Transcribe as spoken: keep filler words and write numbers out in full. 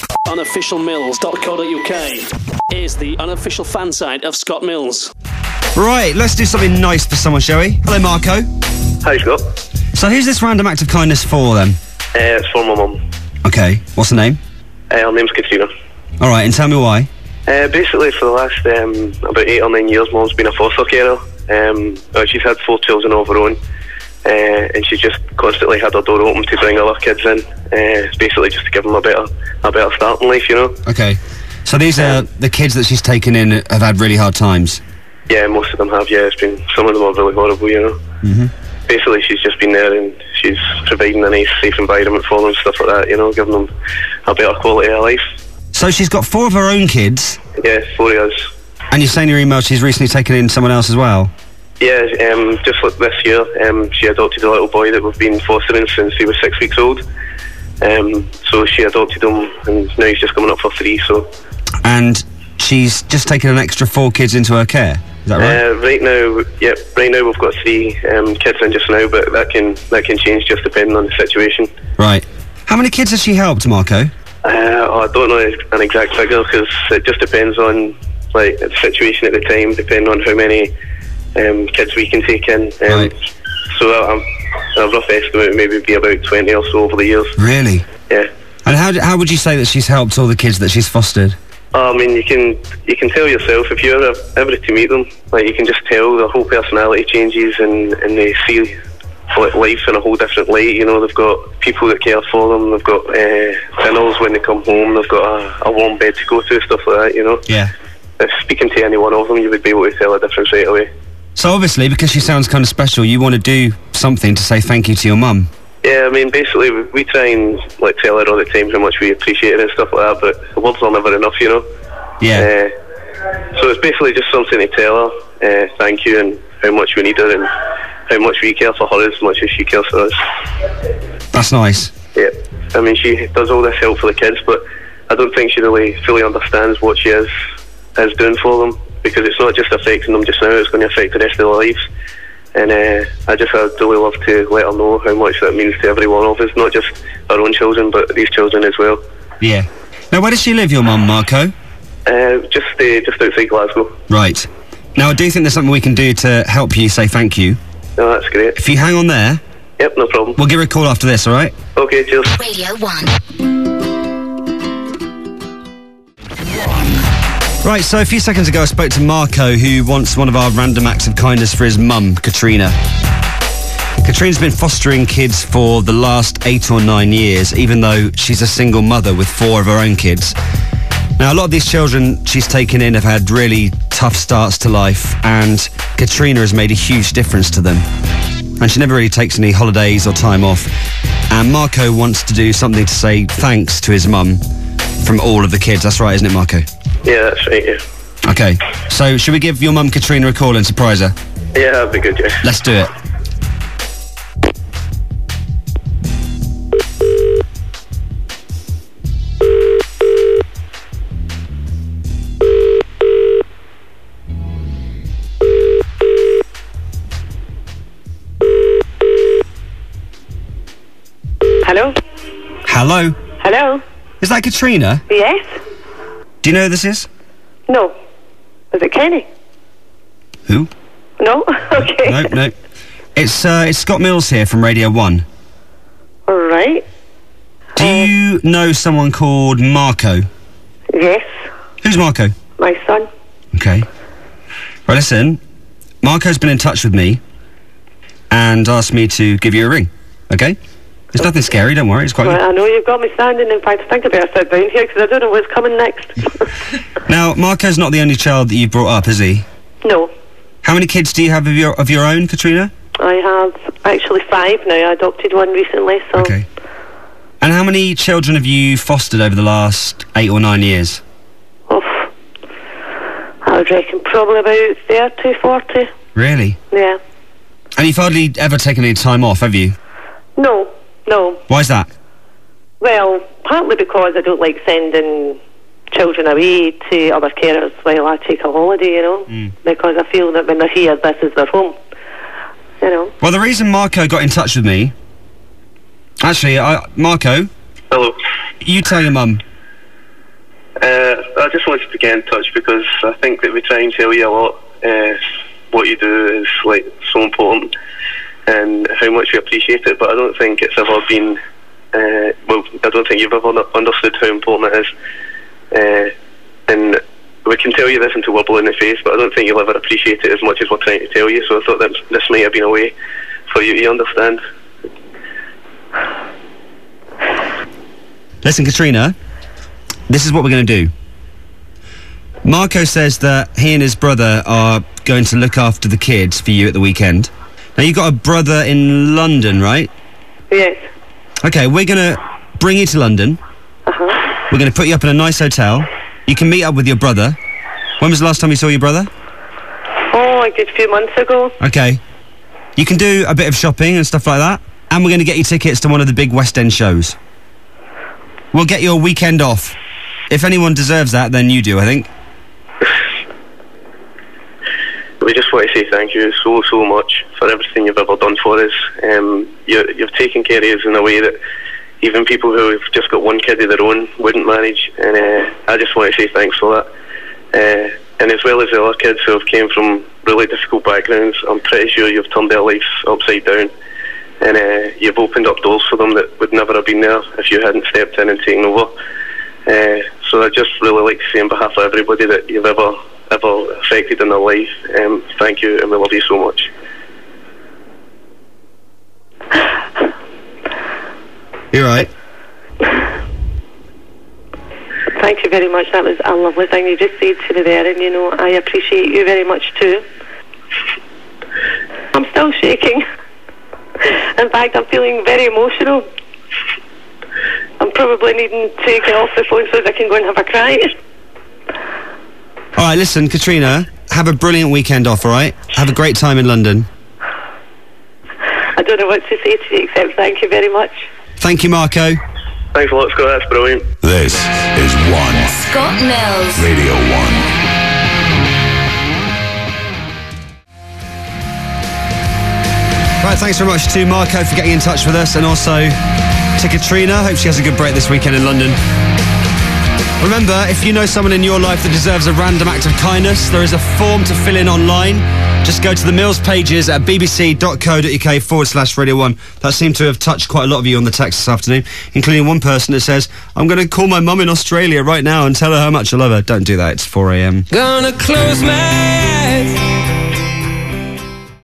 unofficial mills dot co dot U K is the unofficial fan site of Scott Mills. Right, let's do something nice for someone, shall we? Hello, Marco. Hi, Scott. So who's this random act of kindness for, then? Uh, it's for my mum. Okay, what's the name? Uh, her name's Katrina. All right, and tell me why. Uh, basically, for the last um, about eight or nine years, Mum's been a foster carer. Um, uh, she's had four children of her own, uh, and she's just constantly had her door open to bring other kids in. Uh, basically, just to give them a better, a better start in life, you know. Okay, so these are the kids that she's taken in have had really hard times. Yeah, most of them have. Yeah, it's been some of them are really horrible, you know. Mm-hmm. Basically, she's just been there and she's providing a nice, safe environment for them, stuff like that. You know, giving them a better quality of life. So she's got four of her own kids. Yeah, four of us. And you're saying in your email she's recently taken in someone else as well? Yeah, um, just like this year, um, she adopted a little boy that we've been fostering since he was six weeks old. Um, so she adopted him, and now he's just coming up for three. So. And she's just taken an extra four kids into her care. Is that right? Uh, right now, yep. Right now we've got three um, kids in just now, but that can that can change just depending on the situation. Right. How many kids has she helped, Marco? Uh, oh, I don't know an exact figure because it just depends on like the situation at the time, depending on how many um, kids we can take in. Um, right. So uh, a rough estimate would maybe be about twenty or so over the years. Really? Yeah. And how how would you say that she's helped all the kids that she's fostered? Oh, I mean, you can you can tell yourself if you're ever, ever to meet them, like you can just tell their whole personality changes and, and they see life in a whole different light. You know, they've got people that care for them. They've got uh, dinners when they come home. They've got a, a warm bed to go to, stuff like that. You know. Yeah. If speaking to any one of them, you would be able to tell a difference right away. So obviously, because she sounds kind of special, you want to do something to say thank you to your mum. Yeah, I mean, basically, we, we try and like tell her all the time how much we appreciate her and stuff like that, but the words are never enough, you know. Yeah. Uh, so it's basically just something to tell her, uh, thank you, and how much we need her, and how much we care for her as much as she cares for us. That's nice. Yeah. I mean, she does all this help for the kids, but I don't think she really fully understands what she is, is doing for them, because it's not just affecting them just now, it's going to affect the rest of their lives. And uh, I just I'd really love to let her know how much that means to every one of us, not just our own children, but these children as well. Yeah. Now, where does she live, your mum, Marco? Uh, just uh, just outside Glasgow. Right. Now, I do think there's something we can do to help you say thank you. No, that's great. If you hang on there... Yep, no problem. We'll give her a call after this, all right? Okay, cheers. Radio one. Right, so a few seconds ago I spoke to Marco, who wants one of our random acts of kindness for his mum, Katrina. Katrina's been fostering kids for the last eight or nine years, even though she's a single mother with four of her own kids. Now, a lot of these children she's taken in have had really tough starts to life, and Katrina has made a huge difference to them. And she never really takes any holidays or time off. And Marco wants to do something to say thanks to his mum from all of the kids. That's right, isn't it, Marco? Yeah, that's right, yeah. Okay, so should we give your mum Katrina a call and surprise her? Yeah, that'd be good, yeah. Let's do it. Hello? Hello? Hello? Is that Katrina? Yes? Do you know who this is? No. Is it Kenny? Who? No? Okay. No, no. It's, uh, it's Scott Mills here from Radio one. All right. Do uh, you know someone called Marco? Yes. Who's Marco? My son. Okay. Well, listen, Marco's been in touch with me and asked me to give you a ring, okay? It's nothing scary, don't worry, it's quite Well, good. I know you've got me standing. In fact, I think I better sit down here because I don't know what's coming next. Now, Marco's not the only child that you've brought up, is he? No. How many kids do you have of your of your own, Katrina? I have actually five now. I adopted one recently, so... Okay. And how many children have you fostered over the last eight or nine years? Oh, I would reckon probably about thirty, forty. Really? Yeah. And you've hardly ever taken any time off, have you? No, no. Why's that? Well, partly because I don't like sending children away to other carers while I take a holiday, you know, mm. because I feel that when they're here, this is their home, you know. Well, the reason Marco got in touch with me... Actually, I, Marco... Hello. You tell your mum. I just wanted to get in touch because I think that we try and tell you a lot. Uh, what you do is like so important, and how much we appreciate it. But I don't think it's ever been. Uh, well, I don't think you've ever understood how important it is. Uh, and we can tell you this until we're blue in the face, but I don't think you'll ever appreciate it as much as we're trying to tell you. So I thought that this might have been a way for you to understand. Listen, Katrina, this is what we're going to do. Marco says that he and his brother are going to look after the kids for you at the weekend. Now, you've got a brother in London, right? Yes. Okay, we're going to bring you to London. Uh-huh. We're going to put you up in a nice hotel. You can meet up with your brother. When was the last time you saw your brother? Oh, a good few months ago. Okay. You can do a bit of shopping and stuff like that. And we're going to get you tickets to one of the big West End shows. We'll get you a weekend off. If anyone deserves that, then you do, I think. We just want to say thank you so, so much for everything you've ever done for us. Um, you, you've taken care of us in a way that even people who have just got one kid of their own wouldn't manage, and uh, I just want to say thanks for that. Uh, and as well as the other kids who have came from really difficult backgrounds, I'm pretty sure you've turned their lives upside down, and uh, you've opened up doors for them that would never have been there if you hadn't stepped in and taken over. Uh, so I'd just really like to say on behalf of everybody that you've ever ever affected in their life, um, thank you, and we love you so much. You're right. Thank you very much. That was a lovely thing you just said to me there, and you know, I appreciate you very much too. I'm still shaking. In fact, I'm feeling very emotional. I'm probably needing to get off the phone so that I can go and have a cry. All right, listen, Katrina, have a brilliant weekend off, all right? Have a great time in London. I don't know what to say to you except thank you very much. Thank you, Marco. Thanks a lot, Scott. That's brilliant. This is One. Scott Mills. Radio One. Right, thanks very much to Marco for getting in touch with us, and also to Katrina. Hope she has a good break this weekend in London. Remember, if you know someone in your life that deserves a random act of kindness, there is a form to fill in online. Just go to the Mills pages at bbc.co.uk forward slash Radio one. That seemed to have touched quite a lot of you on the text this afternoon, including one person that says, I'm going to call my mum in Australia right now and tell her how much I love her. Don't do that, it's four a.m. Gonna close my